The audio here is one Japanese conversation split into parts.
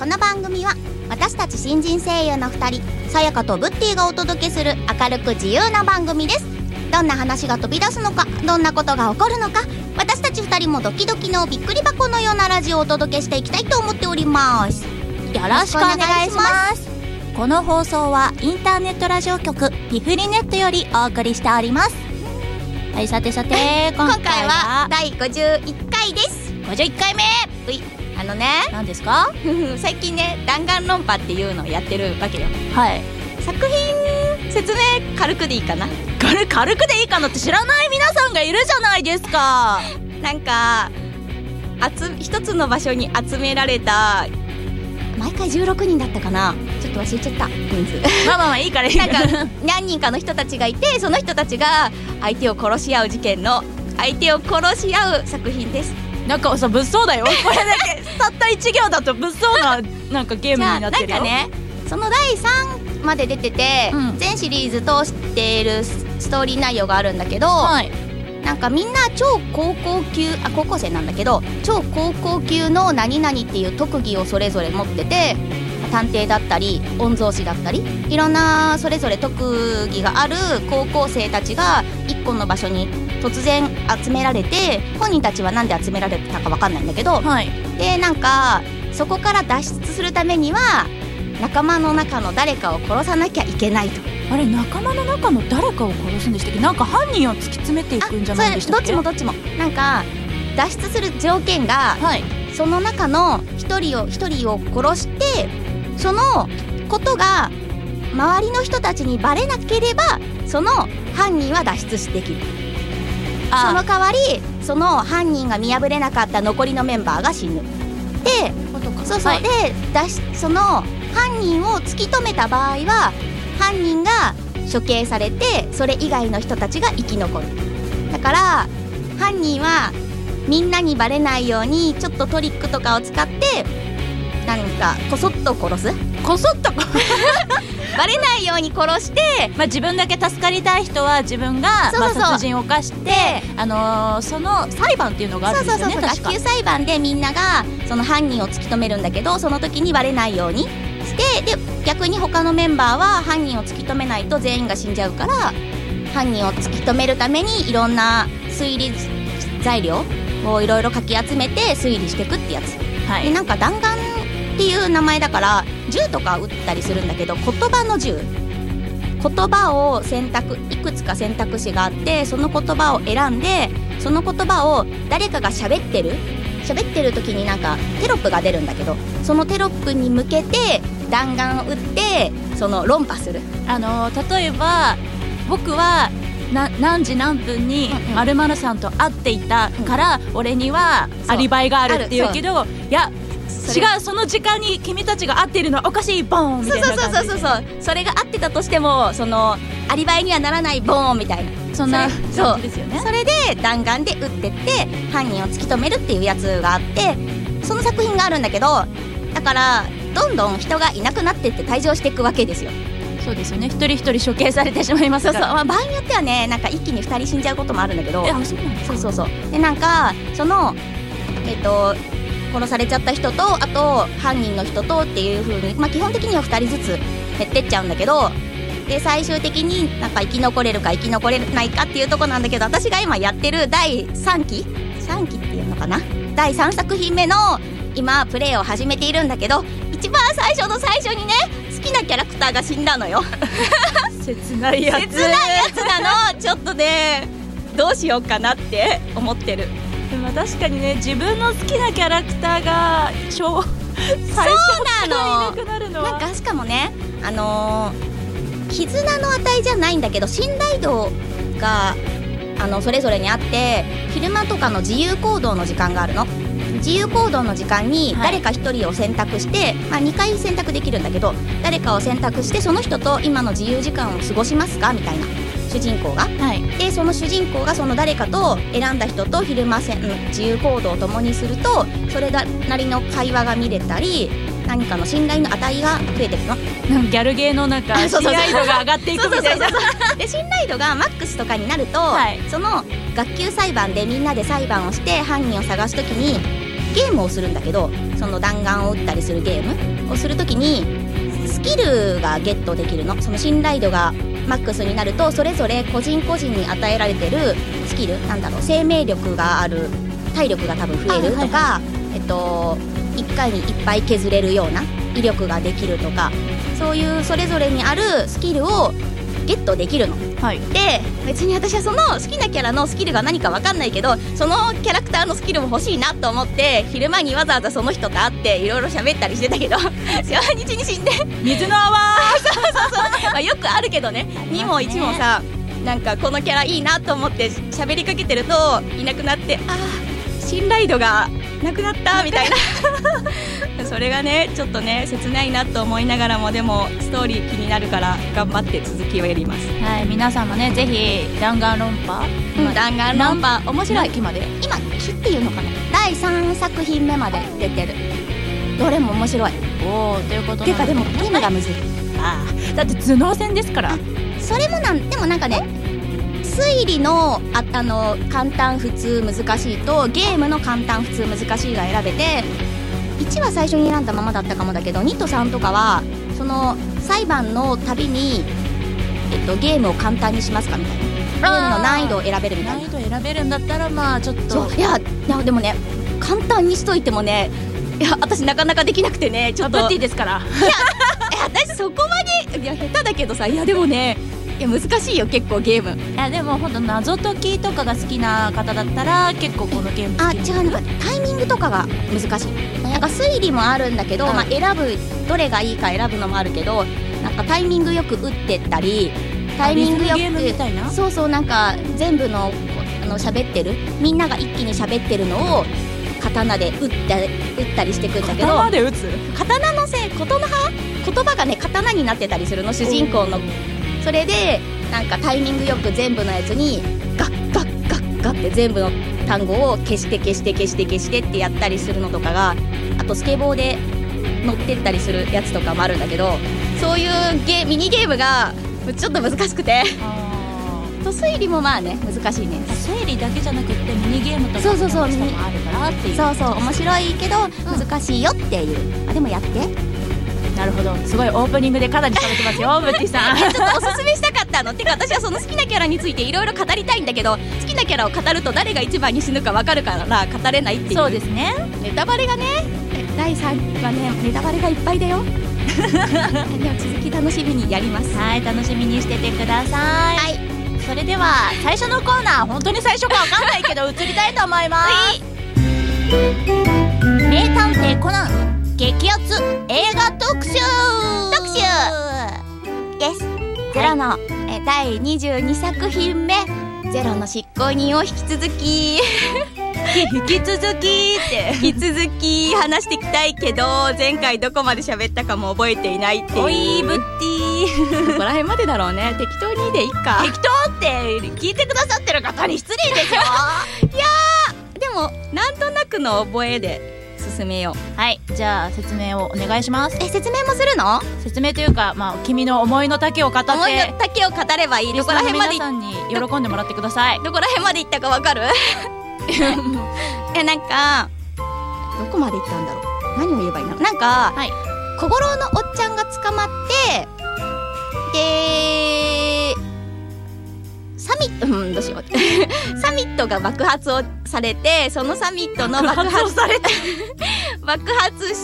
この番組は私たち新人声優の2人さやかとブッティがお届けする明るく自由な番組です。どんな話が飛び出すのか、どんなことが起こるのか、私たち2人もドキドキのびっくり箱のようなラジオをお届けしていきたいと思っております。 よろしくお願いします。この放送はインターネットラジオ局ピフリネットよりお送りしております。はい、さて今回は第51回です。 51回目。 何ですか最近ね、弾丸論破っていうのをやってるわけよ。 はい。 作品説明軽くでいいかな。 軽くでいいかなって知らない皆さんがいるじゃないですか。 なんか一つの場所に集められた毎回16人だったかな、ちょっと忘れちゃった人数まあいいからいいから、 なんか何人かの人たちがいて、その人たちが相手を殺し合う事件の相手を殺し合う作品です。 なんかさ、物騒だよこれだけたった1行だと物騒ななんかゲームになってるよ。 なんかね、その第3まで出てて、全シリーズ通しているストーリー内容があるんだけど、はい、なんかみんな超高校生なんだけど、超高校級の何々っていう特技をそれぞれ持ってて、探偵だったり御曹司だったりいろんなそれぞれ特技がある高校生たちが1個の場所に突然集められて、本人たちはなんで集められたか分かんないんだけど、はい、でなんかそこから脱出するためには仲間の中の誰かを殺さなきゃいけないと。 あれ、仲間の中の誰かを殺すんでしたっけ？なんか犯人を突き詰めていくんじゃないでしたっけ？ どっちもなんか脱出する条件が、はい、その中の一人を殺して、そのことが周りの人たちにバレなければその犯人は脱出できる。その代わりその犯人が見破れなかった残りのメンバーが死ぬ。で、はい、でその犯人を突き止めた場合は犯人が処刑されて、それ以外の人たちが生き残る。だから犯人はみんなにバレないようにちょっとトリックとかを使って何かこそっと殺すバレないように殺して、 自分だけ助かりたい人は自分が殺人を犯して、その裁判っていうのがあるんですよね。 学級裁判でみんながその犯人を突き止めるんだけど、その時にバレないようにして、で逆に他のメンバーは犯人を突き止めないと全員が死んじゃうから、犯人を突き止めるためにいろんな推理材料をいろいろかき集めて推理していくってやつ、はい、でなんか弾丸っていう名前だから銃とか撃ったりするんだけど、言葉の銃、言葉をいくつか選択肢があって、その言葉を選んで、その言葉を誰かが喋ってる時になんかテロップが出るんだけど、そのテロップに向けて弾丸を撃ってその論破する。 例えば僕は何時何分に〇〇さんと会っていたから、俺にはアリバイがあるって言うけど、いや違う、その時間に君たちが会っているのはおかしい、ボーンみたいな感じで。 そうそれが合ってたとしてもそのアリバイにはならない、ボーンみたいな、 そんな感じですよね。 それで弾丸で撃ってって犯人を突き止めるっていうやつがあって、その作品があるんだけど、だからどんどん人がいなくなってって退場していくわけですよ。 そうですよね、一人一人処刑されてしまいますから。 場合によってはね、なんか一気に2人死んじゃうこともあるんだけど、 そうなんですか。 そうでなんかその殺されちゃった人と、あと犯人の人とっていう風に、基本的には2人ずつ減ってっちゃうんだけど、で最終的になんか生き残れるか生き残れないかっていうとこなんだけど、私が今やってる第3期っていうのかな、第3作品目の今プレイを始めているんだけど、一番最初にね、好きなキャラクターが死んだのよ切ないやつなの。ちょっとね、どうしようかなって思ってる。 でも確かにね、自分の好きなキャラクターが最初からいなくなるのは、 なんかしかもね、絆の値じゃないんだけど、信頼度がそれぞれにあって、昼間とかの自由行動の時間があるの。自由行動の時間に誰か1人を選択して、2回選択できるんだけど、誰かを選択してその人と今の自由時間を過ごしますかみたいな、主人公が、はい、でその主人公がその誰かと選んだ人と昼間自由行動を共にすると、それなりの会話が見れたり、何かの信頼の値が増えていくの。 ギャルゲーのなんか信頼度が上がっていくみたいな。 で信頼度がマックスとかになると、はい、その学級裁判でみんなで裁判をして犯人を探すときにゲームをするんだけど、その弾丸を撃ったりするゲームをするときにスキルがゲットできるの。その信頼度がマックスになると、それぞれ個人個人に与えられてるスキル、なんだろう、生命力がある、体力が多分増えるとか、1回にいっぱい削れるような威力ができるとか、そういうそれぞれにあるスキルをゲットできるの、はい、で別に私はその好きなキャラのスキルが何か分かんないけど、そのキャラクターのスキルも欲しいなと思って昼間にわざわざその人と会っていろいろ喋ったりしてたけど初日に死んで水の泡そうまあよくあるけどね、2も1もさ、なんかこのキャラいいなと思って喋りかけてるといなくなって、あー信頼度がなくなったみたいなそれがねちょっとね切ないなと思いながらも、でもストーリー気になるから頑張って続きをやります。 はい、皆さんもねぜひ弾丸論破、 弾丸論破面白い。 期まで今期っていうのかな、第3作品目まで出てる。どれも面白い。 おー、ということてかでもゲームがむずい。 あー、だって頭脳戦ですから。 それもでもなんかね、推理の簡単普通難しいとゲームの簡単普通難しいが選べて、1は最初に選んだままだったかもだけど、2と3とかはその裁判のたびに、ゲームを簡単にしますかみたいな、ゲームの難易度を選べるみたいな。 難易度選べるんだったらまあちょっと、 いやでもね簡単にしといてもね、いや私なかなかできなくてね、ちょっとブッティですから。いや私そこまで、いや下手だけどさ、いやでもね、いや難しいよ結構ゲーム。 いやでもほんと謎解きとかが好きな方だったら結構このゲーム好き。 違う、なんかタイミングとかが難しい。なんか推理もあるんだけど、まあ、選ぶどれがいいか選ぶのもあるけど、なんかタイミングよく打ってったり、タイミングよくゲームみたいな、 そうそう、なんか全部の喋ってるみんなが一気に喋ってるのを刀で打ったりしてくんだけど、 刀で打つ、 刀の言葉がね刀になってたりするの、主人公の。それでなんかタイミングよく全部のやつにガッガッガッガッって全部の単語を消して消して消して消してってやったりするのとかが、あとスケボーで乗ってったりするやつとかもあるんだけど、そういうミニゲームがちょっと難しくて、と推理もまあね難しいね。 推理だけじゃなくってミニゲームとかそうもあるからっていう。 そうそう面白いけど難しいよっていう、でもやって。 なるほど、すごいオープニングでかなり喋ってますよブッティさん。 ちょっとおすすめしたかったの。てか私はその好きなキャラについていろいろ語りたいんだけど、好きなキャラを語ると誰が一番に死ぬか分かるから語れないっていう。 そうですね、 ネタバレがね、第3はねネタバレがいっぱいだよでも続き楽しみにやります。 はい、楽しみにしててください。 はい、 それでは最初のコーナー、本当に最初かわかんないけど移りたいと思います。名探偵コナン激アツ映画特集です。ゼロの第22作品目、ゼロの執行人を引き続き話していきたいけど、前回どこまで喋ったかも覚えていないっていう。 おいブッティどこら辺までだろうね。適当にでいいか。 適当って聞いてくださってる方に失礼でしょいやーでもなんとなくの覚えで進めよう。はい、じゃあ説明をお願いします。 説明もするの？ 説明というか、まあ君の思いの丈を語って、 思いの丈を語ればいい。どこら辺まで皆さんに喜んでもらってください。 どこら辺まで行ったかわかる？なんかどこまで行ったんだろう。何を言えばいいの？なんか、はい、小五郎のおっちゃんが捕まって、でサミット、どうしようサミットが爆発をされて、そのサミットの爆発されて爆発して、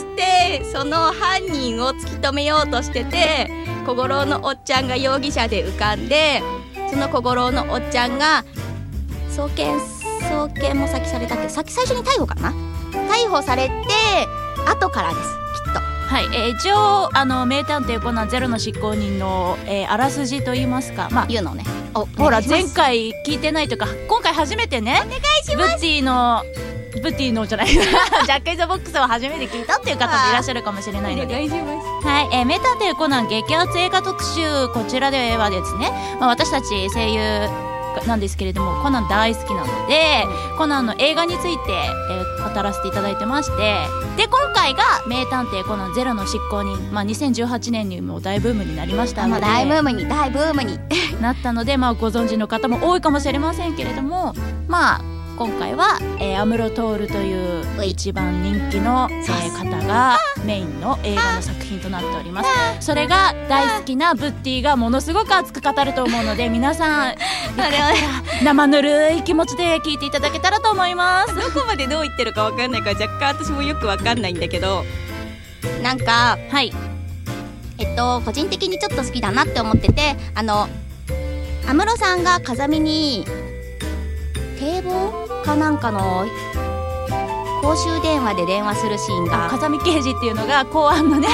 その犯人を突き止めようとしてて、小五郎のおっちゃんが容疑者で浮かんで、その小五郎のおっちゃんが送検も先されたっけ、最初に逮捕かな、逮捕されて後からですきっと。 はい、一応名探偵コナンゼロの執行人の、あらすじといいますか、まあ言うのね。 ほら前回聞いてないというか、今回初めてね、 お願いします。 ブッティのじゃないジャック・イン・ザ・ボックスを初めて聞いたっていう方もいらっしゃるかもしれないので、 お願いします。 はい、名探偵コナン激アツ映画特集、こちらではですね、まあ、私たち声優なんですけれどもコナン大好きなので、コナンの映画について、語らせていただいてまして、で今回が名探偵コナンゼロの執行人、まあ、2018年にも大ブームになりましたので、 大ブームになったので、まあ、ご存知の方も多いかもしれませんけれども、まあ今回は安室透という一番人気の、方がメインの映画の作品となっております。それが大好きなブッティがものすごく熱く語ると思うので、皆さん生ぬるい気持ちで聞いていただけたらと思います。 どこまでどう言ってるか分かんないから若干私もよく分かんないんだけど、なんかはい個人的にちょっと好きだなって思ってて、安室さんが風見に堤防かなんかの公衆電話で電話するシーンが、 風見刑事っていうのが公安のね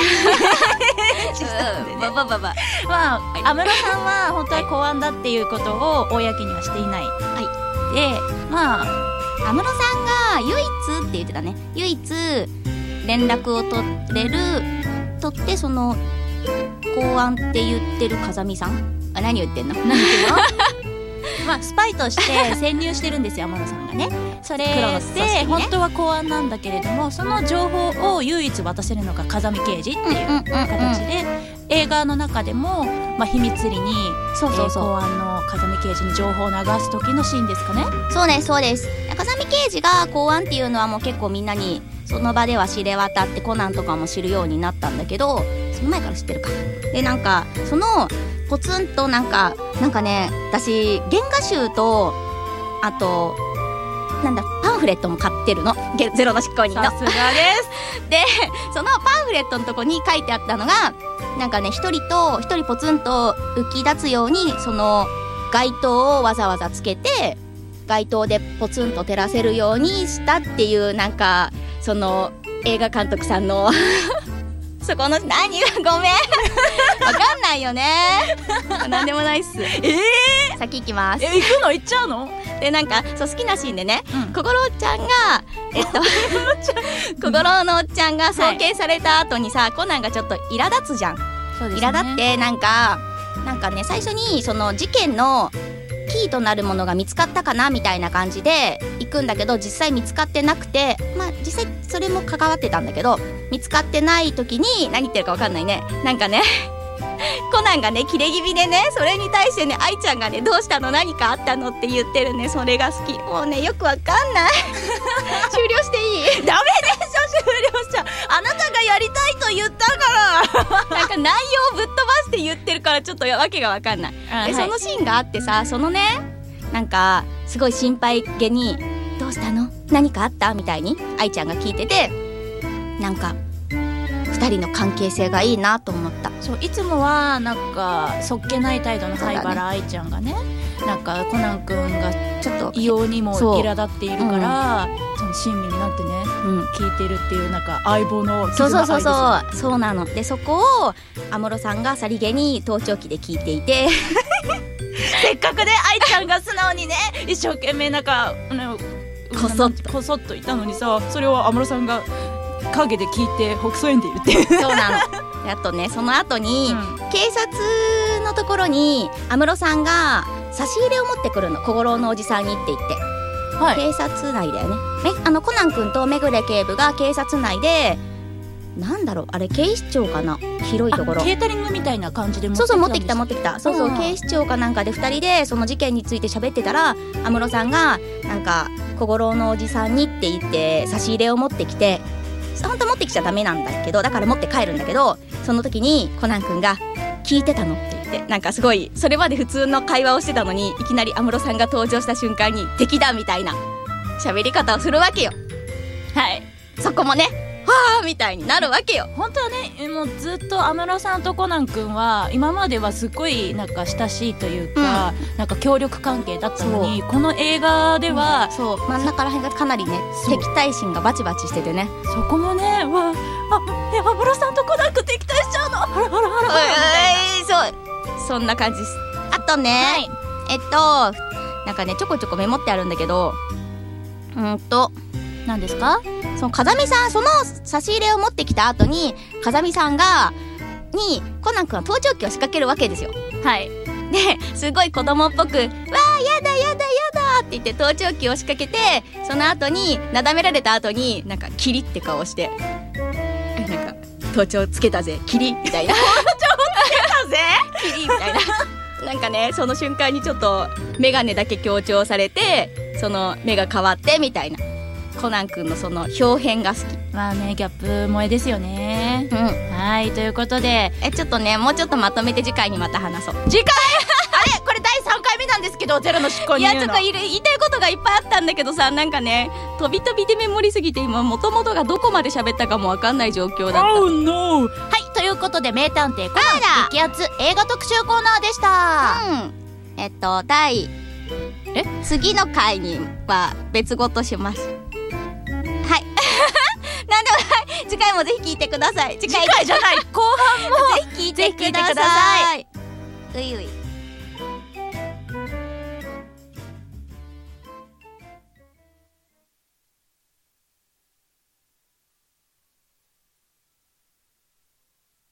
ババババまあ安室さんは本当は公安だっていうことを公にはしていない、でまあ安室さんが唯一って言ってたね、唯一連絡を取ってその公安って言ってる風見さん、何言ってんの何言ってんのまあスパイとして潜入してるんですよ、安室さんがね。それで本当は公安なんだけれども、その情報を唯一渡せるのが風見刑事っていう形で、映画の中でも、まあ、秘密裏に公安の風見刑事に情報を流す時のシーンですかね。 そうですそうです。風見刑事が公安っていうのはもう結構みんなにその場では知れ渡って、コナンとかも知るようになったんだけど、その前から知ってるか。でなんかそのポツンとなんかね、私原画集とあとなんだパンフレットも買ってるの、ゼロの執行人の。 さすがですでそのパンフレットのとこに書いてあったのが、なんかね一人ポツンと浮き立つようにその街灯をわざわざつけて、街灯でポツンと照らせるようにしたっていう、なんかその映画監督さんのそこの何がごめんわかんないよねなんでもないっす。先行きます。 行くの？行っちゃうの？ でなんかそう好きなシーンでね、小五郎ちゃんが小五郎のおっちゃんが送検された後にさ、コナンがちょっと苛立つじゃん。 そうですね、 苛立ってなんかね、最初にその事件のキーとなるものが見つかったかなみたいな感じで行くんだけど、実際見つかってなくて、まあ実際それも関わってたんだけど、見つかってない時に何言ってるか分かんないね。なんかねコナンがねキレ気味でね、それに対してね愛ちゃんがねどうしたの何かあったのって言ってるね。それが好き。もうねよく分かんない終了していい？ ダメでしょ、終了しちゃう。あなたがやりたいと言ったからなんか内容ぶっ飛ばして言ってるからちょっとわけが分かんない。でそのシーンがあってさ、そのねなんかすごい心配げにどうしたの何かあったみたいに愛ちゃんが聞いてて、なんか2人の関係性がいいなと思った。 そう、いつもはなんかそっけない態度の灰原愛ちゃんがね、なんかコナン君がちょっと異様にも苛立っているから、その親身になってね、聞いてるっていう、なんか相棒の絆の愛ですよ。 そうなの。でそこを安室さんがさりげに盗聴器で聞いていてせっかくね愛ちゃんが素直にね一生懸命なんかこそっといたのにさ、それを安室さんが影で聞いてほくそ笑んでいるっていう。 そうなの。あとねその後に、警察のところに安室さんが差し入れを持ってくるの、小五郎のおじさんにって言って、警察内だよね。コナン君とめぐれ警部が警察内で、なんだろうあれ警視庁かな、広いところケータリングみたいな感じで持ってきたそうそう、警視庁かなんかで2人でその事件について喋ってたら、安室さんがなんか小五郎のおじさんにって言って差し入れを持ってきて、本当持ってきちゃダメなんだけど、だから持って帰るんだけど、その時にコナン君が聞いてたのって言って、なんかすごいそれまで普通の会話をしてたのに、いきなり安室さんが登場した瞬間に敵だみたいな喋り方をするわけよ。そこもねはぁみたいになるわけよ。 本当はね、もうずっと安室さんとコナン君は今まではすごいなんか親しいというか、なんか協力関係だったのに、この映画では、 真ん中ら辺がかなりね敵対心がバチバチしててね、 そこもね、安室さんとコナン君敵対しちゃうの、ハラハラハラみたいな、 そんな感じです。あとね、なんかねちょこちょこメモってあるんだけど、 何ですか？ その風見さん、その差し入れを持ってきた後に風見さんにコナン君は盗聴器を仕掛けるわけですよ。ですごい子供っぽく、わーやだやだやだって言って盗聴器を仕掛けて、その後になだめられた後になんかキリって顔して、なんか盗聴つけたぜキリみたいな盗聴つけたぜキリみたいななんかね、その瞬間にちょっとメガネだけ強調されて、 その目が変わってみたいな、コナン君のその表現が好き。 まあね、ギャップ萌えですよね。はい、ということでちょっとね、もうちょっとまとめて次回にまた話そう。 次回あれこれ第3回目なんですけど、ゼロの執行に言うの。 いやちょっと言いたいことがいっぱいあったんだけどさ、なんかね飛び飛びでメモりすぎて今元々がどこまで喋ったかもわかんない状況だった。 Oh no! はい、ということで名探偵コナン激アツ映画特集コーナーでした。 次の回には別ごとします。はいなんでもない、次回もぜひ聞いてください。 次回じゃない後半もぜひ聞いてください。ういうい